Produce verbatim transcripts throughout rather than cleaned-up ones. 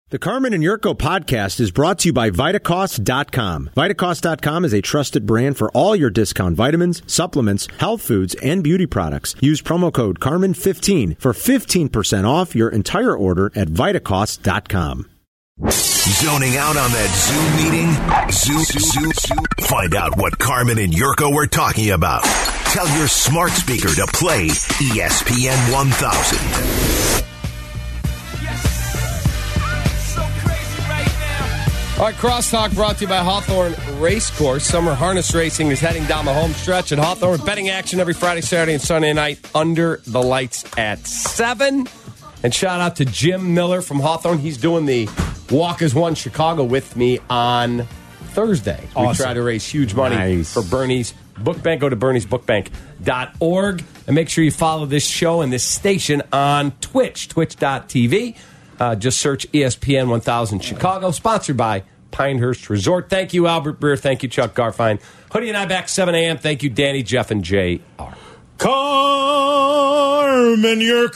The Carmen and Yurko podcast is brought to you by Vitacost dot com. Vitacost dot com is a trusted brand for all your discount vitamins, supplements, health foods, and beauty products. Use promo code Carmen fifteen for fifteen percent off your entire order at Vitacost dot com. Zoning out on that Zoom meeting? Zoom, Zoom, Zoom. Find out what Carmen and Yurko were talking about. Tell your smart speaker to play E S P N one thousand. All right, Crosstalk brought to you by Hawthorne Racecourse. Summer harness racing is heading down the home stretch at Hawthorne. Betting action every Friday, Saturday, and Sunday night under the lights at seven. And shout out to Jim Miller from Hawthorne. He's doing the Walk as One Chicago with me on Thursday. Awesome. We try to raise huge money nice. for Bernie's Book Bank. Go to bernies book bank dot org. And make sure you follow this show and this station on Twitch, twitch dot t v. Uh, just search E S P N one thousand Chicago, sponsored by Pinehurst Resort. Thank you, Albert Breer. Thank you, Chuck Garfine. Hoodie and I back seven a.m. Thank you, Danny, Jeff, and J R. Carmen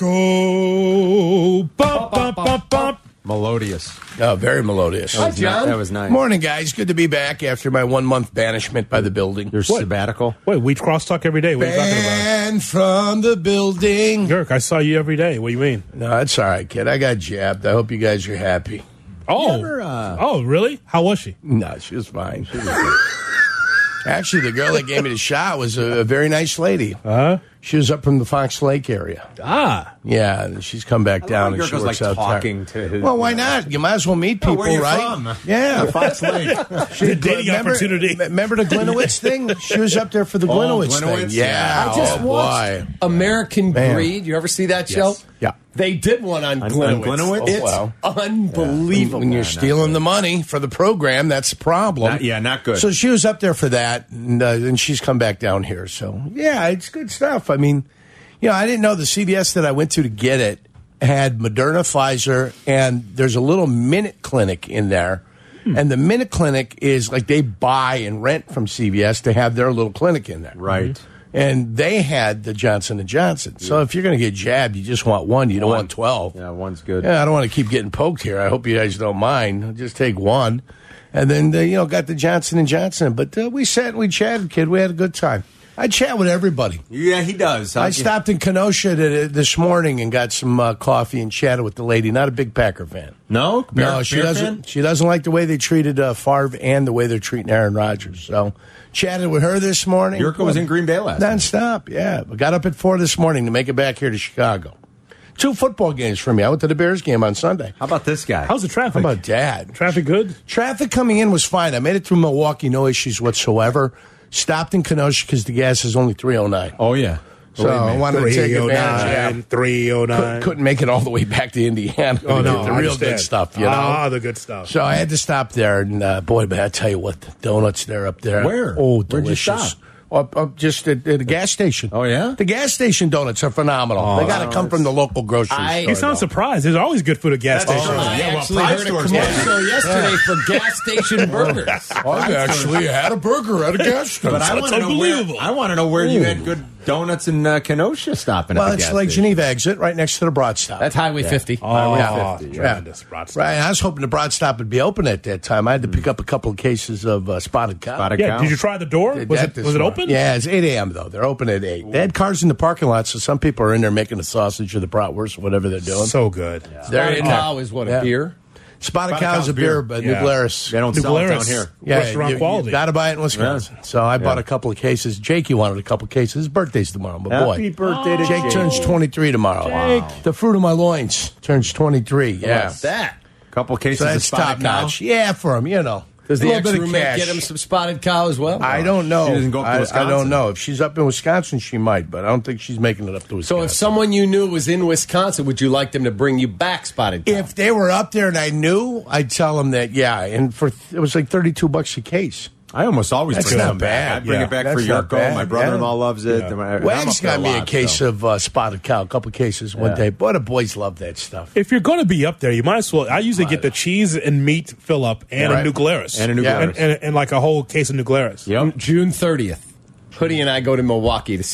Yurko. Bump, bump, bump, bump. Melodious. Oh, very melodious. Hi, John. That was nice. Morning, guys. Good to be back after my one-month banishment by the building. Your what? sabbatical? Wait, we crosstalk every day. What are you talking about? Banned from the building. Yerk, I saw you every day. What do you mean? No, that's all right, kid. I got jabbed. I hope you guys are happy. Oh, ever, uh... oh, really? How was she? No, she was fine. She was good. Actually, the girl that gave me the shot was a, a very nice lady. Uh-huh. She was up from the Fox Lake area. Ah. Yeah, and she's come back down and she works like out talking there. To his, well, why not? You might as well meet people, oh, where you right? From? Yeah, Fox Lake. The dating remember, opportunity. Remember the Glenowitz thing? She was up there for the oh, Glenowitz, Glenowitz thing. Yeah, I just oh, watched boy. American Man. Greed. You ever see that show? Yes. Yeah. They did one on On- Glenowitz. on Glenowitz? It's Oh, wow. unbelievable. When you're Nah, stealing the money for the program, that's the problem. Not- yeah, not good. So she was up there for that, and, uh, and she's come back down here. So, yeah, it's good stuff. I mean, you know, I didn't know the C V S that I went to to get it had Moderna, Pfizer, and there's a little Minute Clinic in there. Hmm. And the Minute Clinic is like they buy and rent from C V S to have their little clinic in there. Right. Mm-hmm. And they had the Johnson and Johnson. So if you're going to get jabbed, you just want one. You don't One. want twelve. Yeah, one's good. Yeah, I don't want to keep getting poked here. I hope you guys don't mind. I'll just take one. And then, uh, you know, got the Johnson and Johnson. But uh, we sat and we chatted, kid. We had a good time. I chat with everybody. Yeah, he does. I stopped in Kenosha to, this morning and got some uh, coffee and chatted with the lady. Not a big Packer fan. No? Bear, no, she Bear doesn't. Fan? She doesn't like the way they treated uh, Favre and the way they're treating Aaron Rodgers. So, chatted with her this morning. Yurko was in Green Bay last night. Nonstop, yeah. We got up at four this morning to make it back here to Chicago. Two football games for me. I went to the Bears game on Sunday. How about this guy? How's the traffic? How about Dad? Traffic good? Traffic coming in was fine. I made it through Milwaukee, no issues whatsoever. Stopped in Kenosha because the gas is only three oh nine. Oh, yeah. So I wanted to take advantage. Yeah. three oh nine. Couldn't, couldn't make it all the way back to Indiana. Oh, to no. get the I real understand. good stuff, you know? Ah, the good stuff. So I had to stop there. And, uh, boy, but I tell you what, the donuts there up there. Where? Oh, Where'd you delicious. stop? Up, up just at, at a gas station. Oh, yeah? The gas station donuts are phenomenal. Oh, they got to come from the local grocery I- store. You sound though. surprised. There's always good food at gas That's stations. true. I Yeah, well, actually Pride heard a stores commercial yesterday for gas station burgers. I actually had a burger at a gas station. But I That's want to know where, unbelievable. I want to know where you had good donuts in uh, Kenosha stopping Well, at the it's gas like station. Geneva exit right next to the Broad Stop. That's Highway fifty. Oh, Yeah. tremendous. Broad Stop. Right, I was hoping the Broad Stop would be open at that time. I had to pick up a couple of cases of uh, spotted cow. Spotted Yeah, cow. did you try the door? Did Was that it this was it morning. open? Yeah, it's eight a.m. though. They're open at eight. They had cars in the parking lot, so some people are in there making the sausage or the bratwurst or whatever they're doing. So good. They're Spotted in there. cow is what, Yeah. a beer? Spotted, Spotted cow is cow's a beer, beer. but Yeah. New Glarus. They don't New sell it down Glarus. here. Yeah, Restaurant you, quality. You got to buy it in Wisconsin. So I bought Yeah. a couple of cases. Jakey wanted a couple of cases. His birthday's tomorrow, but Happy boy. birthday to Jake Jake. turns twenty-three tomorrow. Jake. The fruit of my loins turns twenty-three. Yeah. What's that? Couple cases So of that's top spotted cow. notch. Yeah, for him, you know. Does A the little bit of ex-roommate cash. get him some spotted cow as well? I don't know. She doesn't go up to I, I Wisconsin. don't know. If she's up in Wisconsin, she might, but I don't think she's making it up to Wisconsin. So if someone you knew was in Wisconsin, would you like them to bring you back spotted cow? If they were up there and I knew, I'd tell them that, yeah. And for it was like thirty-two bucks a case. I almost always That's bring not them back. bad. I bring Yeah, it back that's for not Yurko. bad. My brother-in-law Yeah. loves it. Yeah. My- I'm Wags up there got a me a lot, case so. of uh, spotted cow, a couple of cases one Yeah. day. Boy, the boys love that stuff. If you're going to be up there, you might as well. I usually get the cheese and meat fill up and Yeah. a New Glarus. And a New Yeah. And, Glarus. and, and like a whole case of New Glarus. Yep. June thirtieth. Hoodie and I go to Milwaukee to see the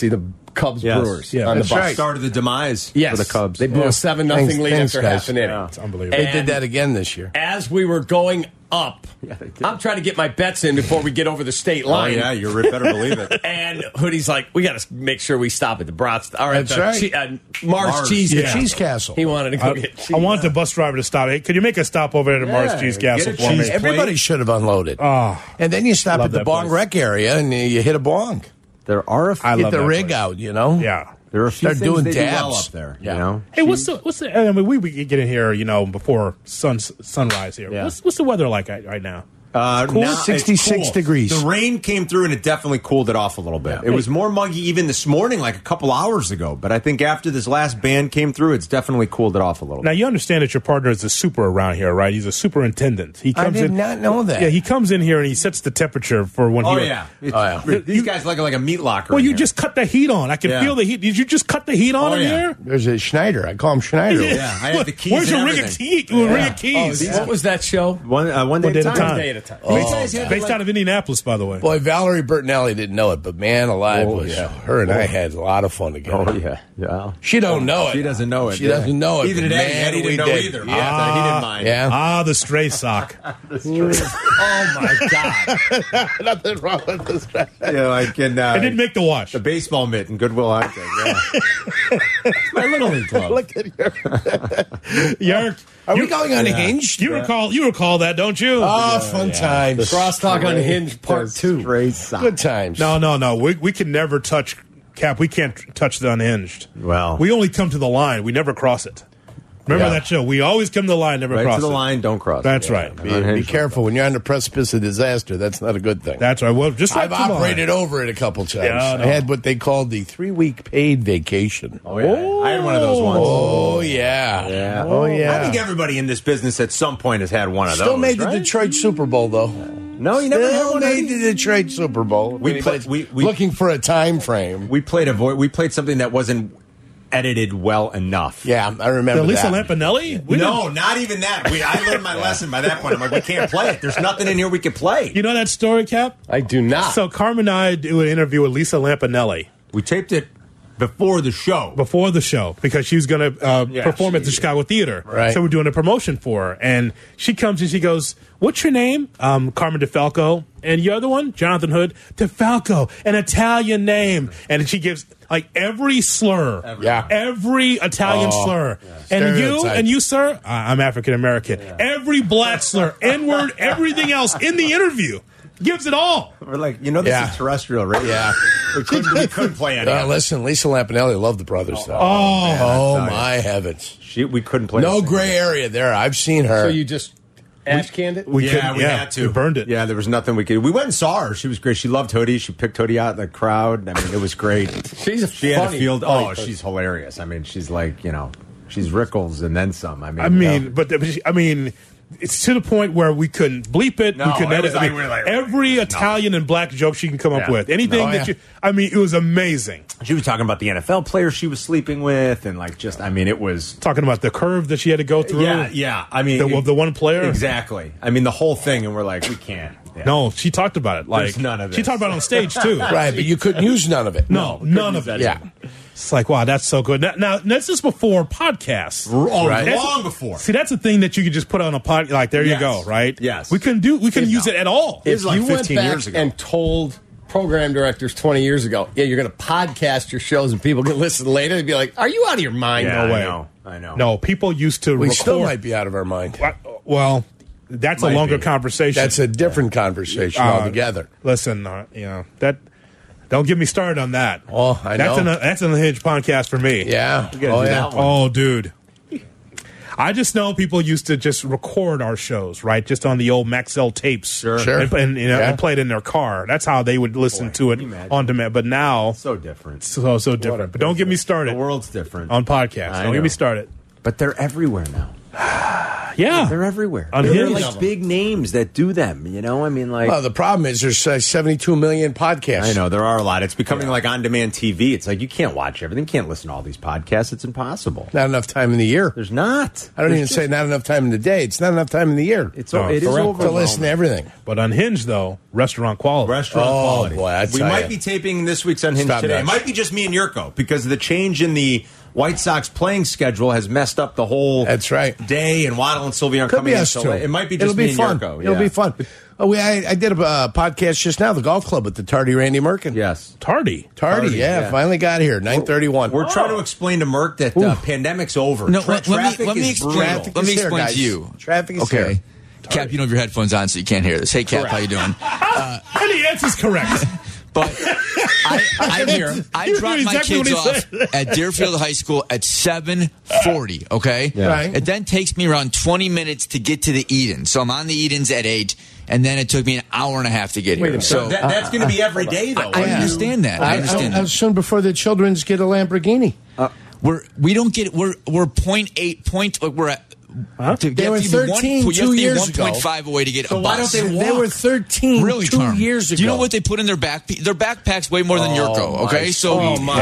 Cubs Yes. Brewers Yeah, on that's the bus. right. Started the demise Yes, for the Cubs. They blew Yeah. a seven nothing Thanks- lead thanks, after guys. half an inning. Yeah. It's unbelievable. They And- did that again this year. As we were going up, Yeah, they did. I'm trying to get my bets in before we get over the state Oh, line. yeah, you better believe it. And Hoodie's like, we got to make sure we stop at the Bratz. All right, That's the right. che- uh, Mars, Mars. Cheese Yeah. Castle. Cheese Castle. He wanted to go I, get cheese. I want the bus driver to stop. Hey, could you make a stop over there at Mars Cheese get Castle a for me? cheese- Everybody should have unloaded. Oh, and then you stop love at the that bong place. rec area and you hit a bong. There are a I Get love the that rig place. out, you know? Yeah. There are a few Start things doing they do well dabs. up there. Yeah. You know, Hey, what's the what's the? I mean, we we get in here, you know, before sun sunrise here. Yeah. What's what's the weather like right right now? Uh, Cool, now it's sixty-six cool. degrees. The rain came through and it definitely cooled it off a little bit. It was more muggy even this morning, like a couple hours ago. But I think after this last band came through, it's definitely cooled it off a little Now bit. you understand that your partner is a super around here, right? He's a superintendent. He I comes did in. not know that. Yeah, he comes in here and he sets the temperature for when Oh he. yeah, It's- Oh, yeah. These guys look like a meat locker. Well, in you here. just cut the heat on. I can Yeah. feel the heat. Did you just cut the heat on Oh, in yeah. here? There's a Schneider. I call him Schneider. Yeah, I had the keys Where's and your ring of everything. keys? Ring of keys. What was that show? one uh, one day, One day at a at a time. time. Day at a time. These guys had Based like- out of Indianapolis, by the way. Boy, Valerie Bertinelli didn't know it, but man alive, Oh, was yeah. her and I had a lot of fun together. Oh yeah, yeah. She don't know it. She doesn't know it. She yeah. doesn't know it. Even but today, man, Eddie we didn't know did. either. Yeah. Yeah, so he didn't mind. Yeah. Ah, the stray sock. Oh, my God. Nothing wrong with this. Yeah, like in uh, I didn't make the wash. the baseball mitt in Goodwill Hunting. Yeah. My little league club. Look at your. Yerk, Are you, we going unhinged? you recall you recall that, don't you? Oh, fun times. Crosstalk Unhinged Part two. Straight sock. Good times. No, no, no. We we can never touch Cap. We can't touch the unhinged. Well. we only come to the line. We never cross it. Remember Yeah. that show? We always come to the line, never Right cross to the it. line, don't cross. That's it. right. Be, be careful when you're on the precipice of disaster. That's not a good thing. That's right. Well, just right I've to the operated line. over it a couple times. Yeah, I know. I had what they called the three week paid vacation. Oh yeah, I had one of those ones. Oh yeah. Yeah. Oh yeah. I think everybody in this business at some point has had one of Still those. made the right? Detroit Super Bowl though. No, you never had Still one. made Eddie? the Detroit Super Bowl. We If play- anybody's we- we- looking for a time frame. We played a vo- we played something that wasn't edited well enough. Yeah, I remember The Lisa that. Lampanelli? We No, didn't- not even that. We, I learned my lesson by that point. I'm like, we can't play it. There's nothing in here we can play. You know that story, Cap? I do not. So Carmen and I do an interview with Lisa Lampanelli We taped it before the show. before the show because she was going to uh, Yeah, perform at she- the Chicago Theater. Right. So we're doing a promotion for her. And she comes and she goes, what's your name? Um, Carmen DeFalco. And your other one? Jonathan Hood. DeFalco, an Italian name. And she gives like every slur. Yeah. Every Italian Oh, slur. And you, Stereotype. and you, sir? Uh, I'm African American. Every black slur, N-word, everything else in the interview. Gives it all. We're like, you know, this Yeah. is terrestrial radio. Yeah. we couldn't, we couldn't play any. Uh, of it. listen, Lisa Lampanelli loved the brothers though. Oh. Oh that's my heavens. She, we couldn't play. No the same. gray area there. I've seen her. So you just ash canned it? We yeah, couldn't- we yeah, had to. we burned it. Yeah, there was nothing we could. We went and saw her. She was great. She loved Hoodie. She picked Hoodie out in the crowd. I mean, it was great. She's a she had a funny, field. funny Oh, person. she's hilarious. I mean, she's like, you know, she's Rickles and then some. I mean, I mean, but the, I mean, it's to the point where we couldn't bleep it. No, we couldn't it edit. was I like mean, we were like- every Italian and black joke she can come up Yeah. with, anything No, that yeah. you. I mean, it was amazing. she was talking about the N F L players she was sleeping with, and like, just, I mean, it was. Talking about the curve that she had to go through. Yeah, yeah. I mean, The, the one player. exactly. I mean, the whole thing, and we're like, we can't. Yeah. No, she talked about it. Like There's none of she this. talked about it on stage too. right, but you couldn't use none of it. No, none of it. Yeah. It's like, wow, that's so good. Now, now this is before podcasts. Oh, Right. That's- long before. See, that's a thing that you could just put on a pod. Like, there Yes. you go, right? Yes. We couldn't do. We couldn't use it at all. It was like you went fifteen back years ago. and told program directors twenty years ago, yeah, you're going to podcast your shows and people can listen later and be like, are you out of your mind? Yeah, no way. I know. I know. No, people used to We record. still might be out of our mind. Well, that's Might a longer be. conversation. That's a different conversation Uh, altogether. Listen, uh, you know that. Don't get me started on that. Oh, I that's know. An, that's an Unhinged podcast for me. Yeah. gotta Oh, do yeah. that one. Oh, dude. I just know people used to just record our shows, right? Just on the old Maxell tapes, Sure. Sure. and, and, you know, Yeah. and play it in their car. That's how they would listen Boy, to it can you imagine? on demand. But now, So different. so so different. But don't get me started The world's different. on podcasts. I Don't get know. me started. But they're everywhere now. Yeah. They're everywhere. Unhinged. They're like big names that do them, you know? I mean, like. Well, the problem is there's uh, seventy-two million podcasts. I know, there are a lot. It's becoming like on-demand T V. It's like you can't watch everything. You can't listen to all these podcasts. It's impossible. Not enough time in the year. There's not. I don't There's even just- say not enough time in the day. It's not enough time in the year. It's, No, it is correct. over to listen to everything. But Unhinged, though, restaurant quality. Restaurant Oh, quality. boy, I we tell might ya. be taping this week's Unhinged Stop today. that. It might be just me and Yurko because the change in the White Sox playing schedule has messed up the whole That's right. day, and Waddle and Sylvie aren't Could coming be in us so too. late. It might be just It'll me be and fun. Yurko. It'll yeah. be fun. Oh, we, I, I did a uh, podcast just now, the golf club with the tardy Randy Merkin. Yes. Tardy. Tardy, Tardy, yeah, yeah. finally got here, nine thirty-one. We're trying to explain to Merck that uh, pandemic's over. No, Tra- let, let traffic me let me is explain. brutal. Traffic Let me is here, explain guys. to you. Traffic is okay. here. Cap, you don't have your headphones on, so you can't hear this. Hey, Cap, how you doing? And the answer's correct. But I, I, hear. I You dropped heard my exactly kids what he off said. at Deerfield High School at seven forty, okay? Yeah. Right. It then takes me around twenty minutes to get to the Eden. So I'm on the Edens at eight, and then it took me an hour and a half to get here. So So that, that's going to be every day, though. I understand that. I I, understand I, I that. was soon before the children's get a Lamborghini. We're we don't get we're we're point eight point like we're at. Huh? To, They you were have to be one- thirteen you have to two be years ago. one point five away to get So a why bus. don't they walk? They were thirteen Really, two Carm. years ago. Do you know what they put in their back? Their backpacks weigh more than your go. Okay, so Oh, my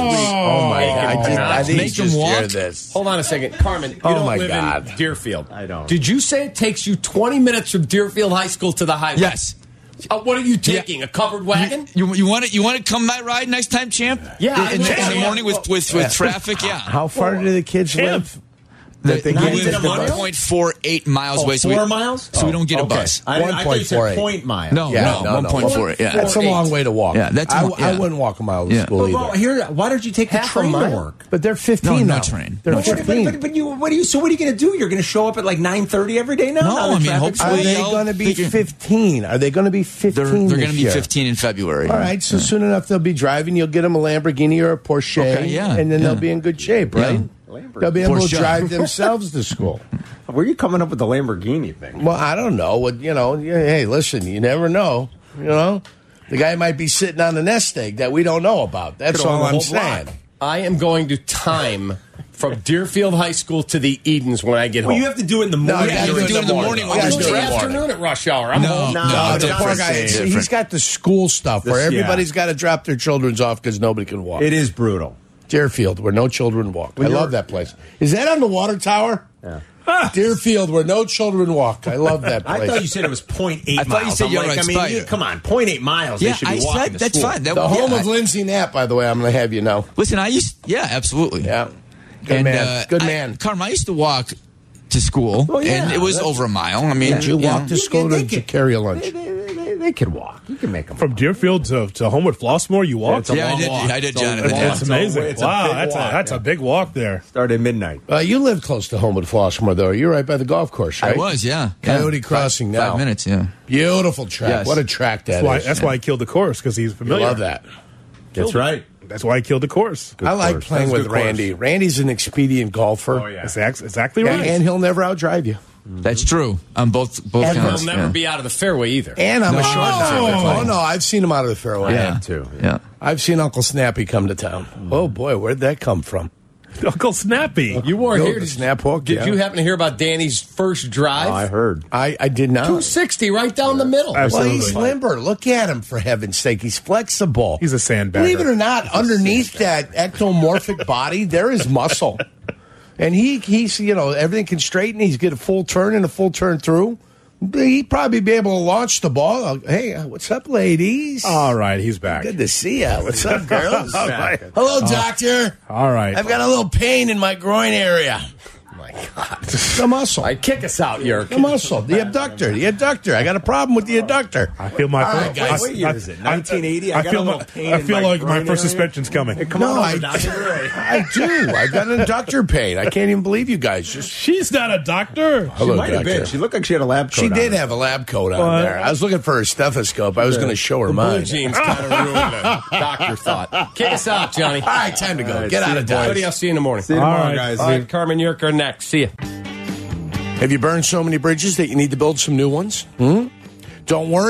Oh, my God. I, did, I didn't Make them just walk. hear this. Hold on a second. Carmen, you Oh, don't my live God. in Deerfield. I don't. Did you say it takes you twenty minutes from Deerfield High School to the highway? yes. Uh, what are you taking? A covered wagon? You, you want to you want to come my ride next time, champ? Yeah, I In, in, will. in the morning with with, with traffic. Yeah. How far do the kids live? That they we get live into the bus? one point four eight miles Oh, away. So four we, miles? So we don't get a Okay. bus. I, didn't- I thought you said one point four eight. point mile. No, Yeah, no, no, no. one point four eight. Yeah. That's a Four, long eight. way to walk. Yeah, that's I, a- I yeah. wouldn't walk a mile to Yeah. school But, either. well, here, why don't you take the Half a train to mile. work? But they're fifteen No, no now. train. They're No But, fifteen. but, but you, what are you? So what are you going to do? You're going to show up at like nine thirty every day now? No, Now the I mean, traffic's- Are hopefully- they I'll going to be figure- fifteen? Are they going to be They're fifteen? they're this going to be year? fifteen in February. All right, so soon enough they'll be driving. You'll get them a Lamborghini or a Porsche, Okay, yeah, and then yeah. they'll be in good shape, right? Yeah. They'll be able Porsche. to drive themselves to school. Where are you coming up with the Lamborghini thing? Well, I don't know. What you know? yeah, Hey, listen, you never know. You know, the guy might be sitting on a nest egg that we don't know about. That's Could own all the I'm whole saying. block. I am going to time from Deerfield High School to the Edens when I get Well, home. you have to do it in the No, morning. you gotta do it in the morning when You there's gotta do it in the traffic. morning. afternoon at rush hour. I'm No, home. No, no, it's The not poor the guy, same. he's got the school stuff where This- yeah. everybody's got to drop their children's off because nobody can walk. It is brutal. Deerfield, where no children walk. I you're- love that place. Is that on the water tower? Yeah. Deerfield, where no children walk. I love that place. I thought you said it was point eight I thought you miles. said I'm you're like, right, I mean, Spider. you, come on, point eight miles. Yeah, they should be I walking said to that's school. fine. That, the home yeah, of I- Lindsay Knapp, by the way, I'm going to have you know. Listen, I used yeah, absolutely. Yeah. Good and, man. Uh, Good I- man. Carm, I used to walk to school, Oh, yeah, and it was that's- over a mile. I mean, Did you you walk know. to school they or did you could- carry a lunch? They, they, they, they could walk. You can make them. From Deerfield to, to Homewood Flossmoor, you walked? It's a Yeah, I long did. walk. I did, It's a John. I long did. walk. That's It's a- amazing. it's a wow, big that's, walk, a, that's yeah. a big walk there. Start at midnight. Uh, you live close to Homewood Flossmoor, though. You're right by the golf course, right? I was, yeah. Coyote yeah. Crossing five, now. Five minutes, yeah. Beautiful track. Yes. What a track that That's why, is. that's why I killed the course, because he's I familiar. love that. That's right. That's why I killed the course. I like course. playing That's a with good course. Randy. Randy's an expedient golfer. Oh, yeah. That's ex- exactly And, right. and he'll never outdrive you. That's true on both both And counts. He'll never yeah. be out of the fairway either. And I'm a short No. Oh, no, I've seen him out of the fairway. Yeah, too. Yeah. I've seen Uncle Snappy come to town. Oh, boy, where'd that come from? Uncle Snappy. You weren't Yo, here. the Did, snap hook, did yeah. you happen to hear about Danny's first drive? Oh, I heard. I, I did not. two sixty right down the middle. Well, Absolutely. he's limber. Look at him, for heaven's sake. He's flexible. He's a sandbagger. Believe it or not, underneath that ectomorphic body, there is muscle. And he he's, you know, everything can straighten. He's get a full turn and a full turn through. He'd probably be able to launch the ball. Hey, what's up, ladies? All right, he's back. Good to see ya. What's up, girls? All right. Hello, doctor. All right. I've got a little pain in my groin area. My God. The muscle. All right, kick us out, Yerk. The muscle. The abductor. The abductor. I got a problem with the abductor. I feel my All right, guys. What year is it? nineteen eighty? I, I got feel a my, little pain I in feel my like my groin first area. suspension's coming. Come No, on, I, over, Doctor. I do. I've got an abductor pain. I can't even believe you guys. Just She's not a doctor. She Hello, might have been. doctor. She looked like she had a lab coat She on did her. have a lab coat on What? there. I was looking for her stethoscope. I was going to show her Blue mine. jeans kind of ruined the doctor thought. Kick us out, Johnny. All right, time to go. All right, Get see out you, of boys. Dodge. Buddy, I'll see you in the morning. See you tomorrow, All right. guys. All right, Carmen Yerk are next. See ya. Have you burned so many bridges that you need to build some new ones? Hmm? Don't worry.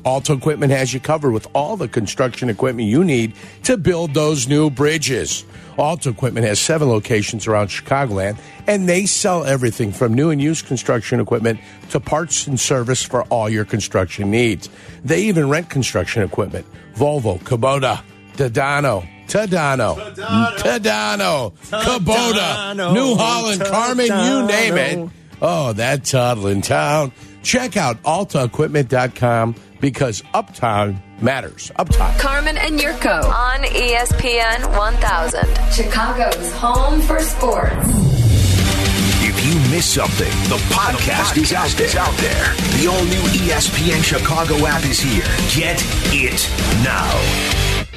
Alta Equipment has you covered with all the construction equipment you need to build those new bridges. Alta Equipment has seven locations around Chicagoland, and they sell everything from new and used construction equipment to parts and service for all your construction needs. They even rent construction equipment. Volvo, Kubota, Tadano, Tadano, Tadano, Kubota, New Holland, Carmen, you name it. Oh, that Toddlin' town. Check out alta equipment dot com because uptime matters. Uptime. Carmen and Yurko on E S P N one thousand. Chicago's home for sports. If you miss something, the podcast, the podcast is, out there. is out there. The all-new E S P N Chicago app is here. Get it now.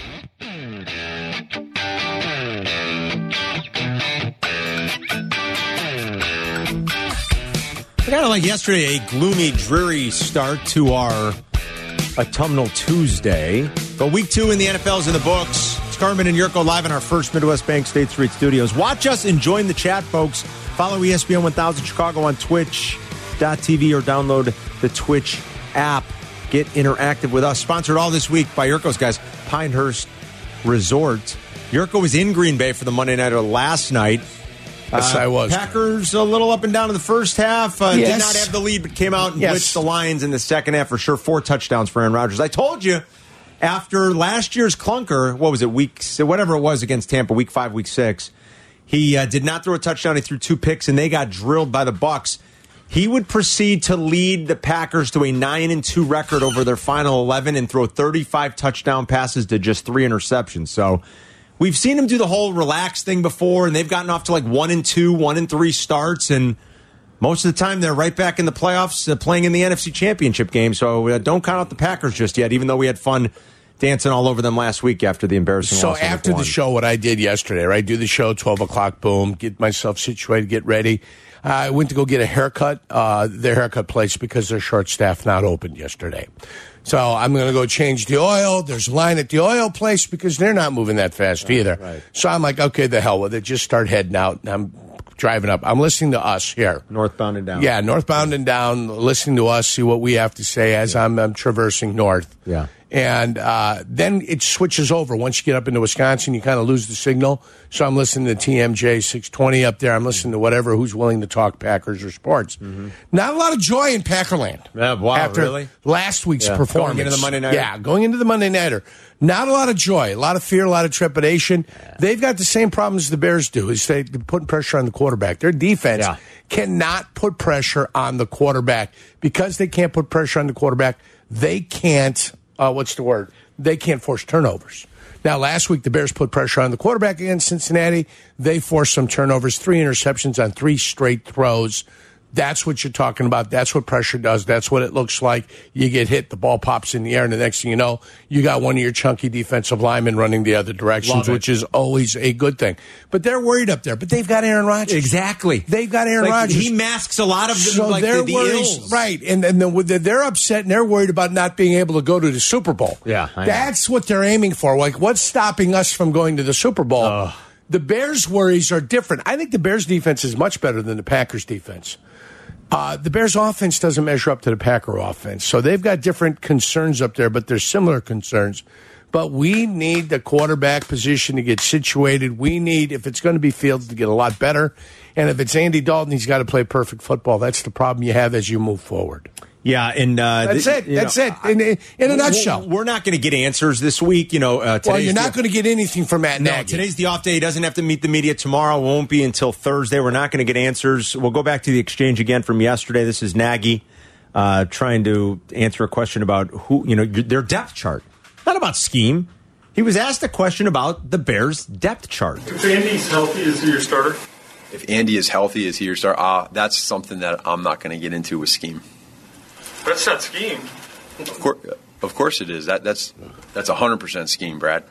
Kind of like yesterday, a gloomy, dreary start to our autumnal Tuesday. But week two in the N F L is in the books. It's Carmen and Yurko live in our first Midwest Bank State Street studios. Watch us and join the chat, folks. Follow E S P N one thousand Chicago on Twitch dot T V or download the Twitch app. Get interactive with us. Sponsored all this week by Yurko's guys, Pinehurst Resort. Yurko was in Green Bay for the Monday Nighter last night. Yes, uh, I was. Packers a little up and down in the first half. Uh, yes. Did not have the lead, but came out and yes. blitzed the Lions in the second half for sure. Four touchdowns for Aaron Rodgers. I told you, after last year's clunker, what was it, week, whatever it was against Tampa, week five, week six, he uh, did not throw a touchdown. He threw two picks, and they got drilled by the Bucs. He would proceed to lead the Packers to a nine and two record over their final eleven and throw thirty-five touchdown passes to just three interceptions. So we've seen him do the whole relax thing before, and they've gotten off to like one and two, one and three starts, and most of the time they're right back in the playoffs, uh, playing in the N F C Championship game. So uh, don't count out the Packers just yet, even though we had fun dancing all over them last week after the embarrassing so loss. So after the show, what I did yesterday, right? Do the show, twelve o'clock, boom, get myself situated, get ready. Uh, I went to go get a haircut, uh, their haircut place, because their short staff not opened yesterday. So I'm going to go change the oil. There's a line at the oil place because they're not moving that fast right, either. Right. So I'm like, okay, the hell with it. Just start heading out. And I'm driving up. I'm listening to us here. Northbound and down. Yeah, northbound and down, listening to us, see what we have to say as yeah. I'm, I'm traversing north. Yeah. And uh, then it switches over. Once you get up into Wisconsin, you kind of lose the signal. So I'm listening to T M J six twenty up there. I'm listening to whatever, who's willing to talk Packers or sports. Mm-hmm. Not a lot of joy in Packerland. Yeah, wow, after really? last week's yeah. performance. Going into the Monday Nighter? Yeah, going into the Monday Nighter. Not a lot of joy, a lot of fear, a lot of trepidation. Yeah. They've got the same problems the Bears do, is they put pressure on the quarterback. Their defense yeah. cannot put pressure on the quarterback. Because they can't put pressure on the quarterback, they can't, uh, what's the word? They can't force turnovers. Now, last week, the Bears put pressure on the quarterback against Cincinnati. They forced some turnovers, three interceptions on three straight throws. That's what you're talking about. That's what pressure does. That's what it looks like. You get hit, the ball pops in the air, and the next thing you know, you got one of your chunky defensive linemen running the other directions, which is always a good thing. But they're worried up there. But they've got Aaron Rodgers. Exactly. They've got Aaron like, Rodgers. He masks a lot of the, so like, they're the, the worried, ills. Right. And, and the, they're upset, and they're worried about not being able to go to the Super Bowl. Yeah, I That's know. what they're aiming for. Like, what's stopping us from going to the Super Bowl? Uh. The Bears' worries are different. I think the Bears' defense is much better than the Packers' defense. Uh, the Bears' offense doesn't measure up to the Packer offense. So they've got different concerns up there, but they're similar concerns. But we need the quarterback position to get situated. We need, if it's going to be Fields, to get a lot better. And if it's Andy Dalton, he's got to play perfect football. That's the problem you have as you move forward. Yeah, and uh, that's th- it. That's know, it. In, in, in a nutshell, we're not going to get answers this week. You know, uh, well, you're not going to get anything from Matt no, Nagy. Today's the off day. He doesn't have to meet the media tomorrow. It won't be until Thursday. We're not going to get answers. We'll go back to the exchange again from yesterday. This is Nagy uh, trying to answer a question about who you know their depth chart, not about scheme. He was asked a question about the Bears' depth chart. If Andy's healthy, is he your starter? If Andy is healthy, is he your starter? Uh, that's something that I'm not going to get into with scheme. That's not scheme. Of course, of course it is. That that's that's a hundred percent scheme, Brad.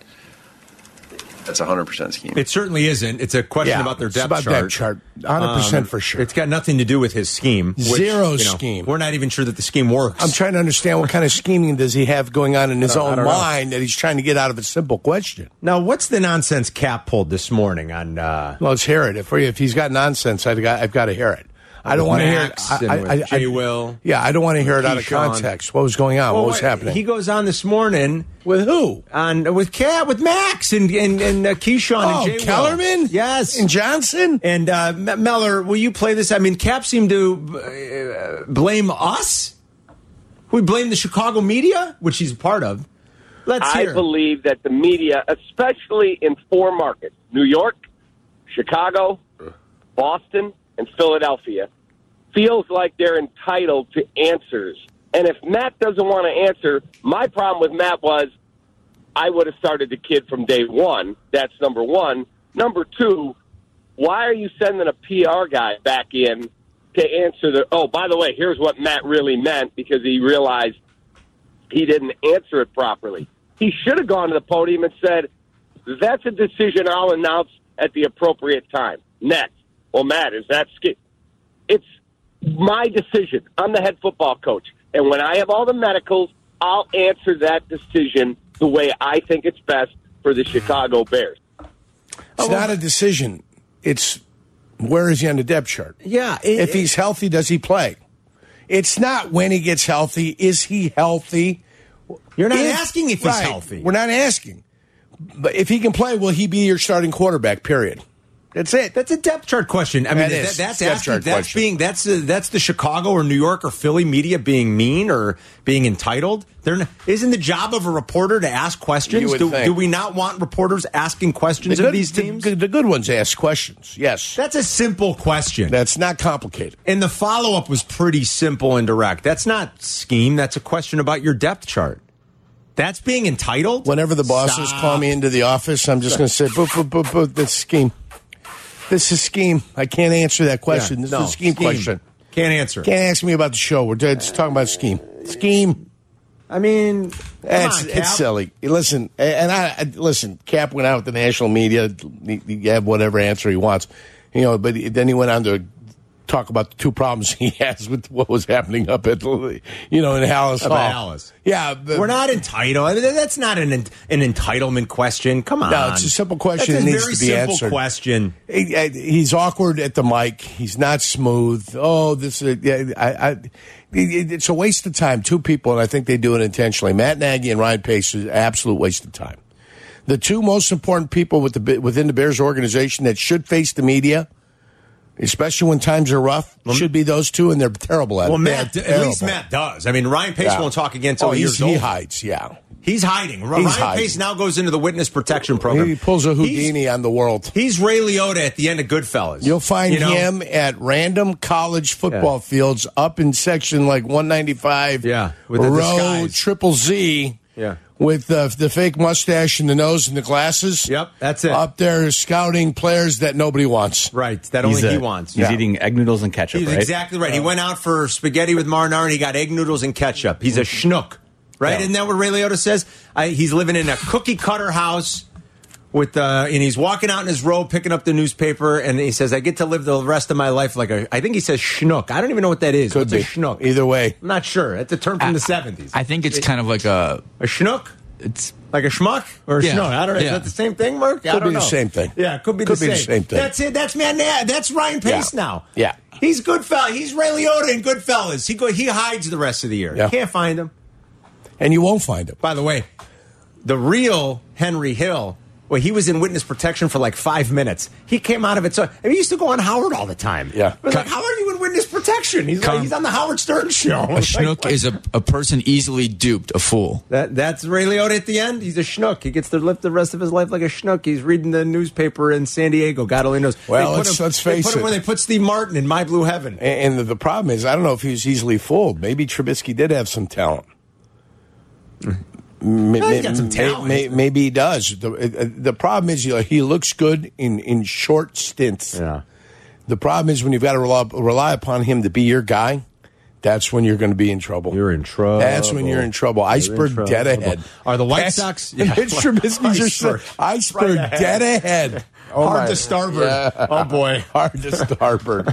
That's a hundred percent scheme. It certainly isn't. It's a question yeah, about their it's depth about chart. Depth chart, hundred um, percent for sure. It's got nothing to do with his scheme. Which, Zero you know, scheme. We're not even sure that the scheme works. I'm trying to understand what kind of scheming does he have going on in his own mind know. that he's trying to get out of a simple question. Now, what's the nonsense Cap pulled this morning on? Uh, well, let's hear it. If we, if he's got nonsense, I've got I've got to hear it. I don't want to hear it. Max I, and I, with I, Jay I, Will. Yeah, I don't want to hear it out of Keyshawn. context. What was going on? Well, what was happening? He goes on this morning with who? On with Cat with Max and and, and uh, Keyshawn Oh, and Jay Kellerman? Will. Yes, And Johnson? and uh, M- Meller. Will you play this? I mean, Cap seemed to uh, blame us. We blame the Chicago media, which he's a part of. Let's I hear. believe that the media, especially in four markets, New York, Chicago, Boston, and Philadelphia, feels like they're entitled to answers. And if Matt doesn't want to answer, my problem with Matt was I would have started the kid from day one. That's number one. Number two, why are you sending a P R guy back in to answer the, oh, by the way, here's what Matt really meant, because he realized he didn't answer it properly. He should have gone to the podium and said, that's a decision I'll announce at the appropriate time. Next. Well, Matt, is that sk- It's my decision. I'm the head football coach. And when I have all the medicals, I'll answer that decision the way I think it's best for the Chicago Bears. It's not a decision. It's where is he on the depth chart? Yeah. It, If he's healthy, does he play? It's not when he gets healthy. Is he healthy? You're not If- asking if he's right, healthy. We're not asking. But if he can play, will he be your starting quarterback, period? That's it. That's a depth chart question. I mean, That is. that, that's Depth asking. chart That's question. being. That's uh, that's the Chicago or New York or Philly media being mean or being entitled. They're not, isn't the job of a reporter to ask questions? You would Do, think. do we not want reporters asking questions The of good, these teams? The, the good ones ask questions, yes. That's a simple question. That's not complicated. And the follow up was pretty simple and direct. That's not scheme. That's a question about your depth chart. That's being entitled. Whenever the bosses Stop. call me into the office, I'm just going to say, boop, boop, boop, boop, that's scheme. This is scheme. I can't answer that question. Yeah, this no, is a scheme, scheme. question. Can't answer. Can't ask me about the show. We're just talking about scheme. Scheme. I mean, It's, on, Cap. it's silly. Listen, and I, I listen. Cap went out with the national media. He, he had whatever answer he wants, you know. But then he went on to talk about the two problems he has with what was happening up at, you know, in Hallis Up Hall. at Hallis. Yeah, but, We're not entitled. I mean, that's not an an entitlement question. Come on. No, it's a simple question That's that a needs very to be simple answered. question. He, he's awkward at the mic. He's not smooth. Oh, this is yeah, I, I, it's a waste of time. Two people, and I think they do it intentionally. Matt Nagy and Ryan Pace is an absolute waste of time. The two most important people with the within the Bears organization that should face the media, especially when times are rough, should be those two, and they're terrible at Well, it. Matt, They're at least terrible. Matt does. I mean, Ryan Pace Yeah. won't talk again until Oh, years he's, he old. hides, yeah. He's hiding. Ryan hiding. Pace now goes into the witness protection program. He pulls a He's- Houdini on the world. He's Ray Liotta at the end of Goodfellas. You'll find You know? him at random college football Yeah. fields up in section like one ninety-five. Yeah, with the row disguise. triple Z. Yeah. With the, the fake mustache and the nose and the glasses. Yep, that's it. Up there scouting players that nobody wants. Right, that He's, only he uh, wants. He's Yeah. eating egg noodles and ketchup, He's right? exactly right. He went out for spaghetti with marinara and he got egg noodles and ketchup. He's a schnook, right? Yeah. Isn't that what Ray Liotta says? I, he's living in a cookie cutter house with, uh, and he's walking out in his robe picking up the newspaper, and he says, "I get to live the rest of my life like a." I think he says schnook. I don't even know what that is. Could What's be. a schnook? Either way. I'm not sure. It's a term from the seventies. I think it's kind of like a. A schnook. It's Like a schmuck or a Yeah. schnook? I don't know. Is Yeah. that the same thing, Mark? I Could don't be the know. same thing. Yeah, it could be, Could the, be the same. same thing. That's it. That's man. That's Ryan Pace Yeah. now. Yeah. He's Goodfellas. He's Ray Liotta in Goodfellas. He go, he hides the rest of the year. Yeah. You can't find him. And you won't find him. By the way, the real Henry Hill. Well, he was in witness protection for like five minutes. He came out of it. So I mean, he used to go on Howard all the time. Yeah. It was like, how are you in witness protection? He's like, Come- he's on the Howard Stern show. a schnook is a, a person easily duped, a fool. That that's Ray Liotta at the end. He's a schnook. He gets to live the rest of his life like a schnook. He's reading the newspaper in San Diego. God only knows. Well, They put let's- him- let's they face put him it. where they put Steve Martin in My Blue Heaven. And, and the, the problem is, I don't know if he was easily fooled. Maybe Trubisky did have some talent. May- Well, he's got may- some may- talent. may- maybe he does. The, uh, the problem is, you know, he looks good in, in short stints. Yeah. The problem is when you've got to rely, rely upon him to be your guy, that's when you're going to be in trouble. You're in trouble. That's when you're in trouble. Iceberg trouble. dead ahead. Are the White That's- Sox- Mitch Yeah. Trubisky's are so- Iceberg. iceberg Right ahead. dead ahead. Oh hard my- to starboard. Yeah. Oh boy, hard to starboard.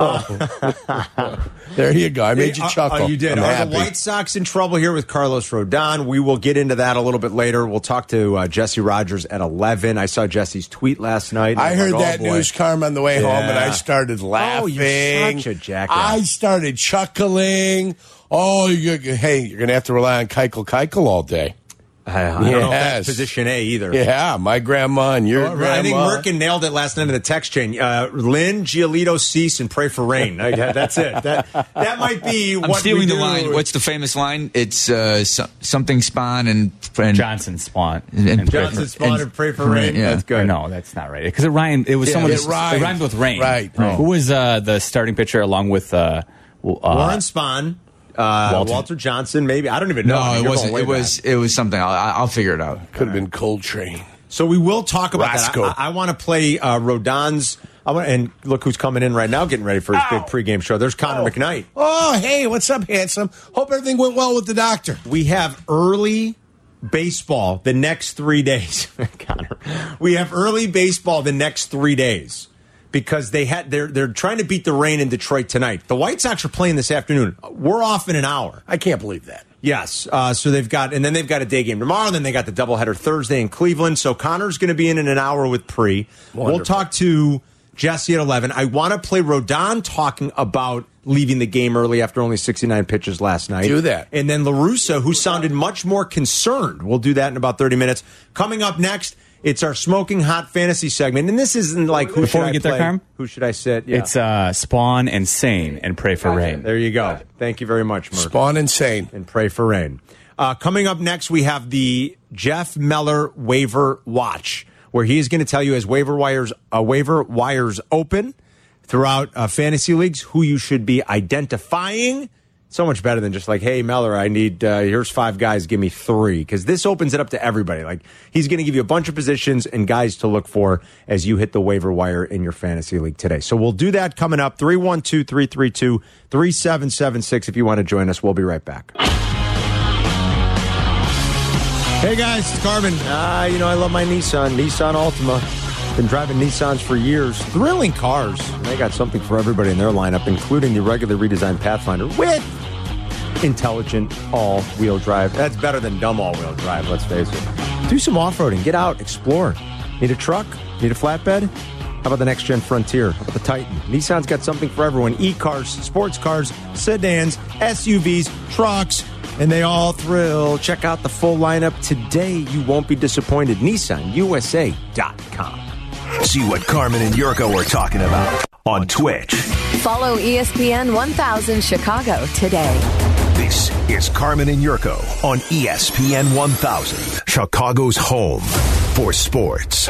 Oh. There you go. I made you Uh, chuckle. uh, you did. I'm Are happy. the White Sox in trouble here with Carlos Rodon? We will get into that a little bit later. We'll talk to uh, Jesse Rogers at eleven. I saw Jesse's tweet last night. I I'm heard like, oh, that boy. news, Carm, on the way home, and I Yeah. started laughing. Oh, you're such a jackass. I started chuckling. Oh, you're, hey, you're going to have to rely on Keuchel Keuchel all day. I, I don't know if that's Yes. position A either. Yeah, my grandma and your Well, grandma. I think Merkin nailed it last night in the text chain. Uh, Lynn, Giolito, Cease, and pray for rain. Like, that's it. That that might be I'm what stealing we the do. line. What's the famous line? It's uh, so, something Spawn and, and Johnson Spawn. And, and Johnson Spawn and pray for rain. Yeah. That's good. No, that's not right. Because it rhymed. It was Yeah, someone. it rhymed. It rhymed with rain. Right. Who was uh, the starting pitcher along with uh, uh, Warren Spahn, uh, Walter. Walter. Johnson, maybe. I don't even know. No, I mean, it you're wasn't. going It way was. back. It was something. I'll, I'll figure it out. Could have been Coltrane. So we will talk about Roscoe. that. I, I want to play uh, Rodon's. I want, and look who's coming in right now, getting ready for his big pregame show. There's Connor McKnight. Oh, hey, what's up, handsome? Hope everything went well with the doctor. We have early baseball the next three days. Connor, we have early baseball the next three days because they had they're they're trying to beat the rain in Detroit tonight. The White Sox are playing this afternoon. We're off in an hour. I can't believe that. Yes. Uh, so they've got, and then they've got a day game tomorrow. Then they got the doubleheader Thursday in Cleveland. So Connor's going to be in in an hour with Pre. We'll Wonderful. talk to Jesse at eleven. I want to play Rodon talking about leaving the game early after only sixty-nine pitches last night. Do that. And then LaRussa, who sounded much more concerned. We'll do that in about thirty minutes. Coming up next, it's our Smoking Hot Fantasy segment. And this isn't like, who Before should we I get there, play? Carm? Who should I sit? Yeah. It's uh, Spawn and Sane and pray for rain. There you go. Thank you very much, Merck. Spawn insane. And pray for rain. Uh, coming up next, we have the Jeff Meller Waiver Watch, where he is going to tell you as waiver wires uh, waiver wires open throughout uh, fantasy leagues who you should be identifying. So much better than just like, hey, Meller, I need, uh, here's five guys, give me three. Because this opens it up to everybody. Like, he's going to give you a bunch of positions and guys to look for as you hit the waiver wire in your fantasy league today. So we'll do that coming up. three one two, three three two, three seven seven six if you want to join us. We'll be right back. Hey guys, it's Carmen. Uh, you know, I love my Nissan, Nissan Altima. Been driving Nissans for years. Thrilling cars. And they got something for everybody in their lineup, including the regularly redesigned Pathfinder with intelligent all-wheel drive. That's better than dumb all-wheel drive, let's face it. Do some off-roading. Get out. Explore. Need a truck? Need a flatbed? How about the next-gen Frontier? How about the Titan? Nissan's got something for everyone. E-cars, sports cars, sedans, S U Vs, trucks, and they all thrill. Check out the full lineup today. You won't be disappointed. Nissan U S A dot com. See what Carmen and Yurko are talking about on Twitch. Follow E S P N one thousand Chicago today. This is Carmen and Yurko on E S P N one thousand, Chicago's home for sports.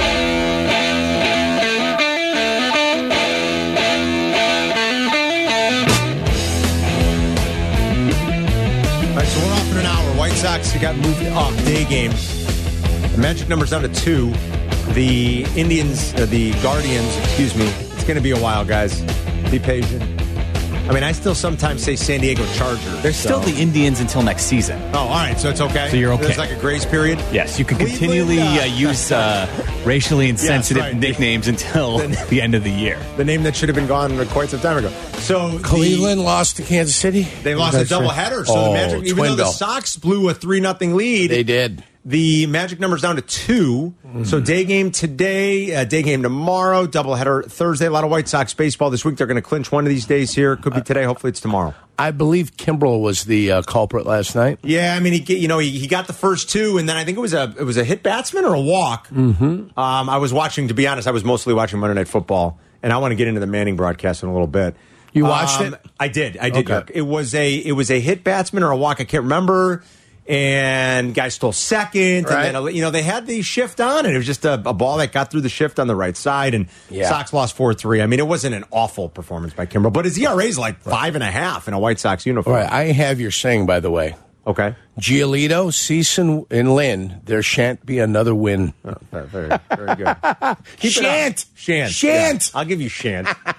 All right, so we're off in an hour. White Sox got moved off day game. The magic number's down to two. The Indians, uh, the Guardians, excuse me. It's going to be a while, guys. Be patient. I mean, I still sometimes say San Diego Chargers. They're still so- the Indians until next season. Oh, all right. So it's okay. So you're okay. There's like a grace period. Yes, you can Cleveland, continually uh, uh, use uh, racially insensitive right. nicknames until the end of the year. The name that should have been gone quite some time ago. So Cleveland lost to Kansas City. They lost That's a right. doubleheader. So Oh, the Magic, even twin though the bill. Sox blew a three nothing lead, They did. the Magic number's down to two. Mm-hmm. So day game today, uh, day game tomorrow, doubleheader Thursday. A lot of White Sox baseball this week. They're going to clinch one of these days here. Could be today. Hopefully it's tomorrow. I believe Kimbrel was the uh, culprit last night. Yeah, I mean, he get- you know he, he got the first two, and then I think it was a it was a hit batsman or a walk. Mm-hmm. Um, I was watching. To be honest, I was mostly watching Monday Night Football, and I want to get into the Manning broadcast in a little bit. You watched Um, it? I did. I did. Okay. York. It was a it was a hit batsman or a walk. I can't remember. And guy stole second, Right. and then you know they had the shift on, and it was just a, a ball that got through the shift on the right side, and Yeah. Sox lost four three. I mean, it wasn't an awful performance by Kimbrel, but his E R A is like five and a half in a White Sox uniform. All right, I have your saying, by the way. Okay. Giolito, Ceason, and Lynn, there shan't be another win. Oh, very, very, very good. Keep Shan't. It up. Shan't. Shan't. Yeah, I'll give you shan't.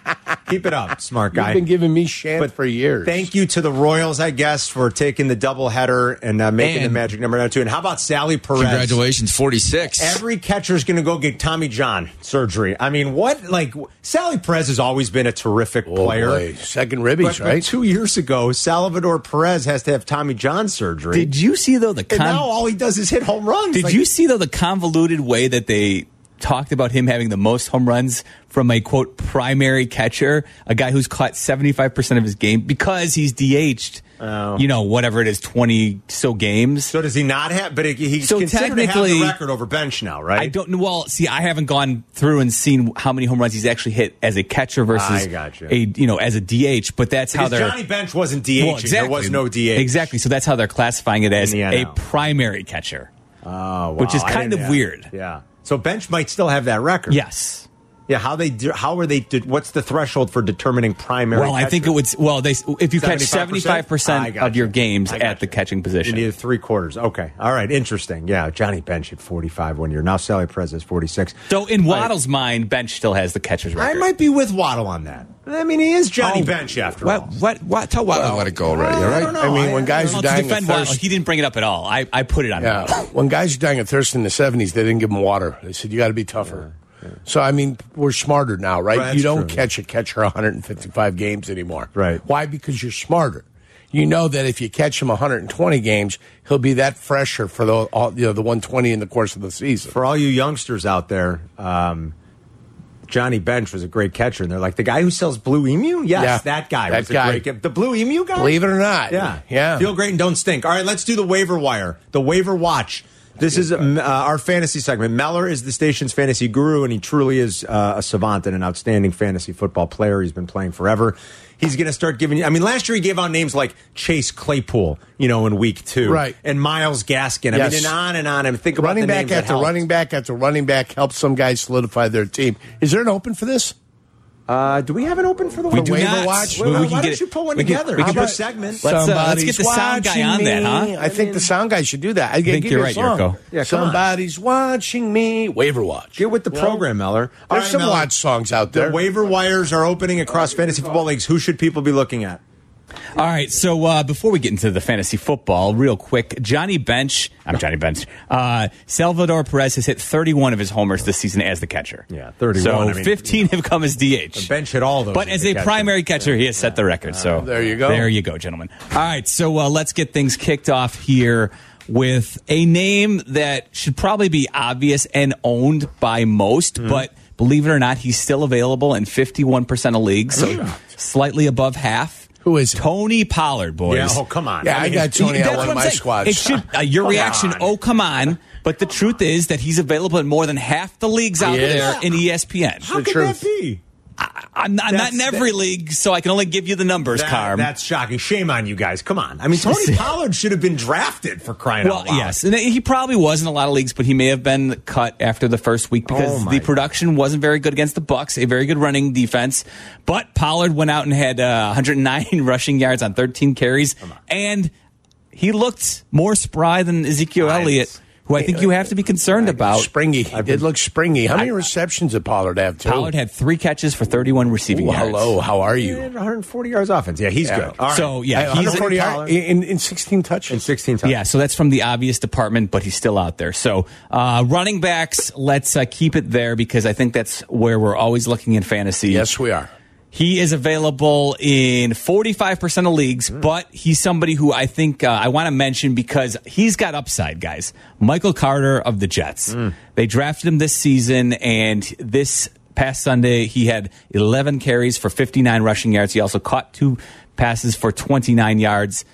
Keep it up, smart guy. You've been giving me shit But for years. Thank you to the Royals, I guess, for taking the doubleheader and uh, making And- the magic number now, too. And how about Sally Perez? Congratulations, forty-six. Every catcher's going to go get Tommy John surgery. I mean, what? Like, Sally Perez has always been a terrific oh, player. Boy. Second ribbies, But, but right? two years ago, Salvador Perez has to have Tommy John surgery. Did you see, though, the and con- now all he does is hit home runs. Did Like, you see, though, the convoluted way that they talked about him having the most home runs from a, quote, primary catcher, a guy who's caught seventy-five percent of his game because he's D H'd, Oh. you know, whatever it is, twenty so games. So does he not have? But he's So considered to have the technically- record over bench now, right? I don't know. Well, see, I haven't gone through and seen how many home runs he's actually hit as a catcher versus I gotcha. a, you know, as a D H, but that's how Because they're. Johnny Bench wasn't D H. Well, exactly. There was no D H. Exactly. So that's how they're classifying it as In the a N L. primary catcher. Oh, wow. Which is I kind didn't- of yeah. weird. Yeah. So Bench might still have that record. Yes. Yeah. How they? do- How are they? Did, what's the threshold for determining primary? Well, I think it would. Well, they if you catch seventy-five seventy-five percent percent of your games I got at the you. catching You position. needed three quarters. Okay. All right. Interesting. Yeah. Johnny Bench hit forty-five one year. Now Sally Perez has forty-six. So in Waddle's mind, Bench still has the catcher's record. I might be with Waddle on that. I mean, he is Johnny Oh, Bench after What? all. What? What? Tell Waddle to let it go already. All I right. don't know. I mean, when guys Well, are to dying of defend Waddle, thirst, he didn't bring it up at all. I, I put it on. yeah, him. when guys are dying of thirst in the seventies, they didn't give them water. They said you got to be tougher. So I mean, we're smarter now, right? Right, you that's don't true. catch a catcher one hundred fifty-five games anymore. Right. Why? Because you're smarter. You know that if you catch him one hundred twenty games, he'll be that fresher for the all, you know the one hundred twenty in the course of the season. For all you youngsters out there, um, Johnny Bench was a great catcher, and they're like the guy who sells Blue Emu. Yes, Yeah, that guy that was a guy. great catcher. The Blue Emu guy. Believe it or not. Yeah, Yeah. Feel great and don't stink. All right, let's do the waiver wire, the waiver watch. This is uh, our fantasy segment. Meller is the station's fantasy guru, and he truly is uh, a savant and an outstanding fantasy football player. He's been playing forever. He's going to start giving you. I mean, last year he gave out names like Chase Claypool, you know, in week two, Right. and Miles Gaskin. I Yes. mean, and on and on. I mean, think about running the back names that after helped. running back after running back helps some guys solidify their team. Is there an open for this? Uh, do we have an open for the We the do waiver not. watch? We- we Why can don't get it- you pull one we can- together? we How can about put- segment? Let's, uh, let's get the Somebody's sound guy on that, watching huh? me. I think the sound guy should do that. I, think you're right, Yurko. Yeah, come on. Somebody's watching me. Waiver watch. Get with the You know? program, Meller. All There's right, some Meller. watch songs out The there. waiver wires are opening across fantasy football leagues. Who should people be looking at? All right, so uh, before we get into the fantasy football, real quick, Johnny Bench, I'm Johnny Bench, uh, Salvador Perez has hit thirty-one of his homers this season as the catcher. Yeah, thirty-one. So I mean, fifteen have come as D H. The Bench hit all those. But as as the a catcher. primary catcher, he has set the record. So there you go. There you go, gentlemen. All right, so uh, let's get things kicked off here with a name that should probably be obvious and owned by most, Mm-hmm. but believe it or not, he's still available in fifty-one percent of leagues, so slightly above half. Who is it? Tony Pollard, boys. Yeah, oh, come on. Yeah, I mean, got Tony That's on one what of I'm my saying. squads. It should uh, your Come reaction. on. Oh, come on! But the truth is that he's available in more than half the leagues out He is. there in E S P N. How the could truth. that be? I'm, not, I'm not in That's- every league, so I can only give you the numbers, That- Carm. That's shocking. Shame on you guys. Come on. I mean, Tony Pollard should have been drafted for crying Well, out loud. yes, and he probably was in a lot of leagues, but he may have been cut after the first week because Oh, my the production wasn't very good against the Bucks. A very good running defense, but Pollard went out and had uh, one hundred nine rushing yards on thirteen carries, and he looked more spry than Ezekiel Nice. Elliott, who I think you have to be concerned about. Springy. He did look springy. How many I- receptions did Pollard have, too? Pollard had three catches for thirty-one receiving Ooh, yards. hello, how are He you? had one hundred forty yards offense. Yeah, he's Yeah. good. All right. So yeah, Hey, he's one hundred forty Pollard. yards in, in sixteen touches. in sixteen times. Yeah, so that's from the obvious department, but he's still out there. So uh, running backs, let's uh, keep it there because I think that's where we're always looking in fantasy. Yes, we are. He is available in forty-five percent of leagues, Mm. but he's somebody who I think uh, I want to mention because he's got upside, guys. Michael Carter of the Jets. Mm. They drafted him this season, and this past Sunday, he had eleven carries for fifty-nine rushing yards. He also caught two passes for twenty-nine yards.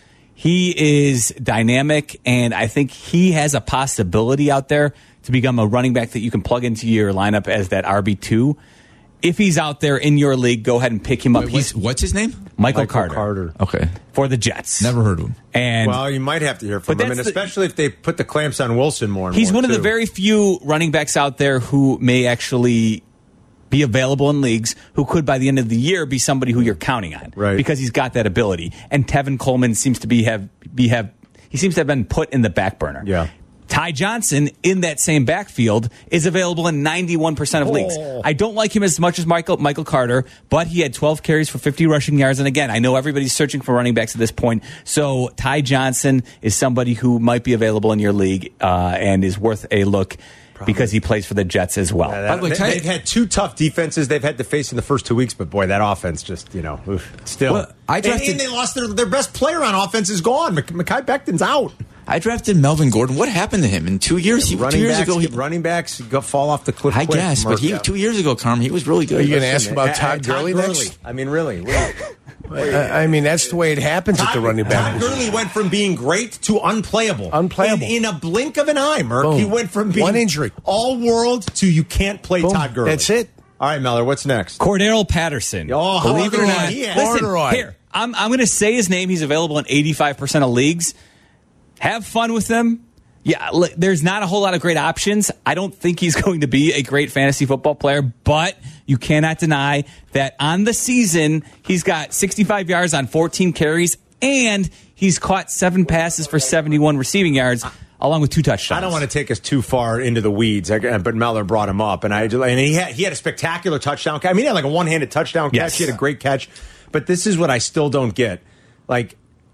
He is dynamic, and I think he has a possibility out there to become a running back that you can plug into your lineup as that R B two. If he's out there in your league, go ahead and pick him up. Wait, He's what's, what's his name? Michael, Michael Carter, Carter. Okay. for the Jets. Never heard of him. And Well, you might have to hear from But him, and that's the- especially if they put the clamps on Wilson more and he's more, one of the too. very few running backs out there who may actually be available in leagues who could, by the end of the year, be somebody who you're counting on, Right. Because he's got that ability. And Tevin Coleman seems to be have be have he seems to have been put in the back burner. Yeah. Ty Johnson in that same backfield is available in ninety-one percent of leagues. Oh. I don't like him as much as Michael Michael Carter, but he had twelve carries for fifty rushing yards. And again, I know everybody's searching for running backs at this point. So Ty Johnson is somebody who might be available in your league uh, and is worth a look. Probably. Because he plays for the Jets as well. Yeah, that, they, they've had two tough defenses they've had to face in the first two weeks, but boy, that offense just, you know, oof, still. Well, I drafted, and, and they lost their, their best player on offense is gone. Mekhi Becton's out. I drafted Melvin Gordon. What happened to him in two years? Yeah, he, running two years backs, ago, he, running backs go fall off the cliff. I quick, guess, but he Mark. two years ago, Carmen, he was really good. Are you going to ask Listen, about uh, Todd Todd Gurley Gurley next? I mean, really. really. I mean, that's the way it happens Todd, at the running back. Todd Gurley went from being great to unplayable. Unplayable. In, in a blink of an eye, Merk. Boom. He went from being One injury. all world to you can't play Boom. Todd Gurley. That's it. All right, Mellor, what's next? Cordero Patterson. Oh, Believe it or not. yeah. Listen, Corduroy. here, I'm, I'm going to say his name. He's available in eighty-five percent of leagues. Have fun with them. Yeah, l- there's not a whole lot of great options. I don't think he's going to be a great fantasy football player, but you cannot deny that on the season, he's got sixty-five yards on fourteen carries, and he's caught seven passes for seventy-one receiving yards, along with two touchdowns. I don't want to take us too far into the weeds, but Mellor brought him up, and I and he had he had a spectacular touchdown. I mean, he had like a one-handed touchdown catch. Yes. He had a great catch, but this is what I still don't get. Like,